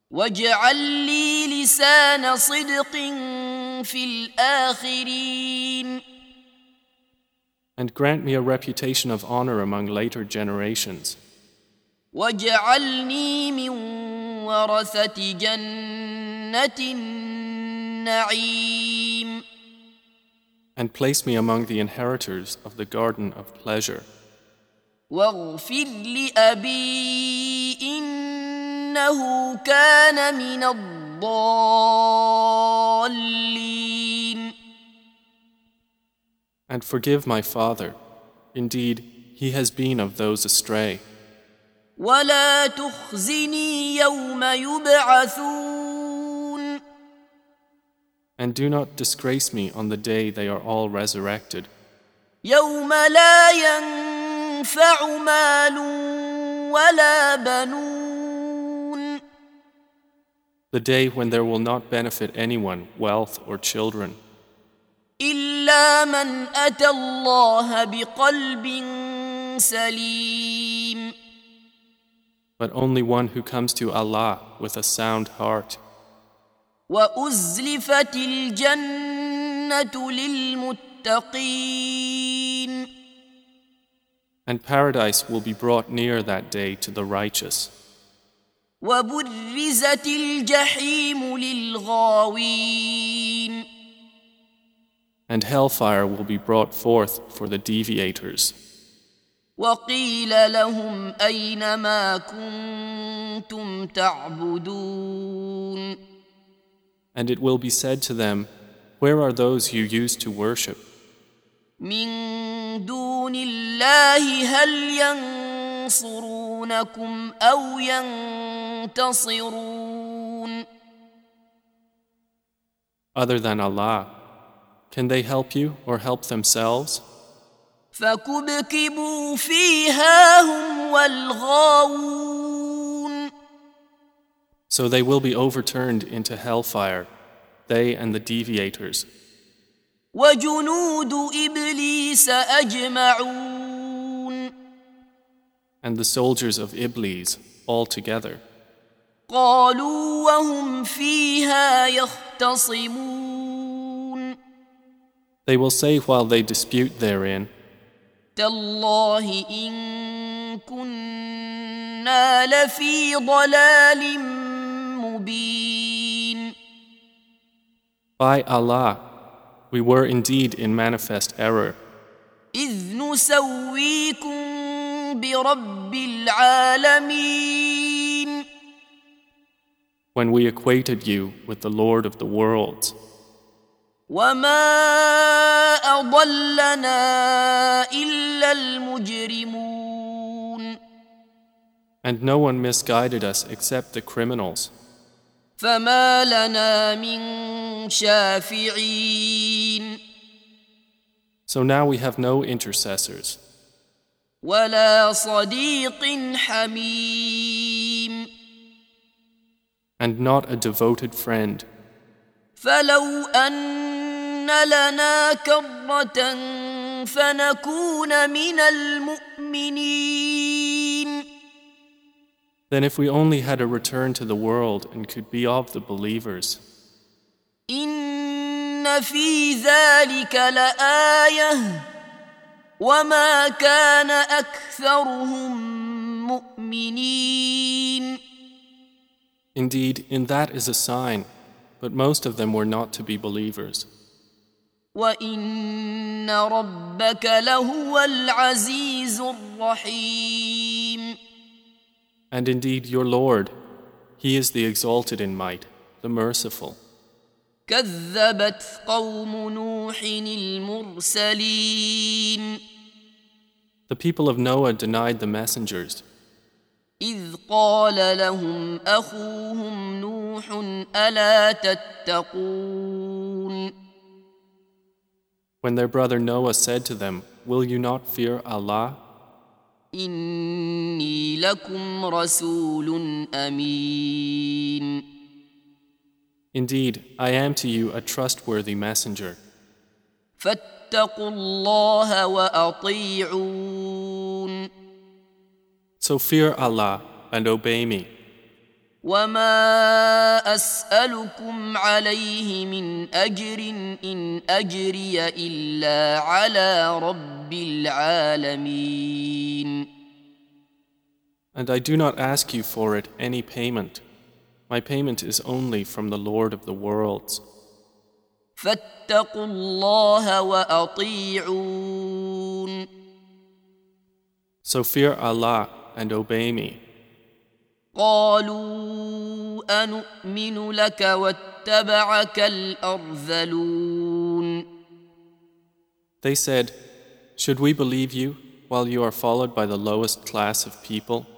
واجعل لي لسان صدق في الآخرين. And grant me a reputation of honor among later generations. واجعلني من ورثة جنة النعيم. And place me among the inheritors of the garden of pleasure. واغفر لأبي إنه كان من الضالين. And forgive my father. Indeed, he has been of those astray. ولا تخزني يوم يبعثون. And do not disgrace me on the day they are all resurrected. يوم لا ينفع مال ولا بنون. The day when there will not benefit anyone, wealth or children. إلا من أتى الله بقلب سليم. But only one who comes to Allah with a sound heart. وأزلفت الجنة للمتقين. And paradise will be brought near that day to the righteous. وبرزت الجحيم للغاوين. And hellfire will be brought forth for the deviators. وقيل لهم أين ما كنتم تعبدون. And it will be said to them, where are those you used to worship? من دون الله هل ينصرونكم أو ينتصرون. Other than Allah, can they help you or help themselves? فكبكبوا فيها هم والغاوون. So they will be overturned into hellfire, they and the deviators. وجنود إبليس أجمعون. And the soldiers of Iblis all together. قالوا وهم فيها يختصمون. They will say while they dispute therein, تالله إن كنا لفي ضلال مبين. By Allah, we were indeed in manifest error. إذ نسويكم برب العالمين. When we equated you with the Lord of the worlds. وما أضلنا إلا المجرمون. And no one misguided us except the criminals. فما لنا من شافعين. So now we have no intercessors. ولا صديق حميم. And not a devoted friend. فلو أن لنا كرة فنكون من المؤمنين. Then if we only had a return to the world and could be of the believers. إن في ذلك لآية وما كان أكثرهم مؤمنين. Indeed, in that is a sign, but most of them were not to be believers. وإن ربك لهو العزيز الرحيم. And indeed, your Lord, He is the exalted in might, the merciful. كذبت قوم نوح المرسلين. The people of Noah denied the messengers. إذ قال لهم أخوهم نوح ألا تتقون. When their brother Noah said to them, will you not fear Allah? إني لكم رسول أمين. Indeed, I am to you a trustworthy messenger. فاتقوا الله وأطيعون. So fear Allah and obey me. وما أسألكم عليه من أجر إن أجري إلا على رب العالمين. And I do not ask you for it any payment. My payment is only from the Lord of the worlds. فاتقوا الله وأطيعون. So fear Allah and obey me. قالوا أنؤمن لك واتبعك الأرذلون. They said, should we believe you while you are followed by the lowest class of people?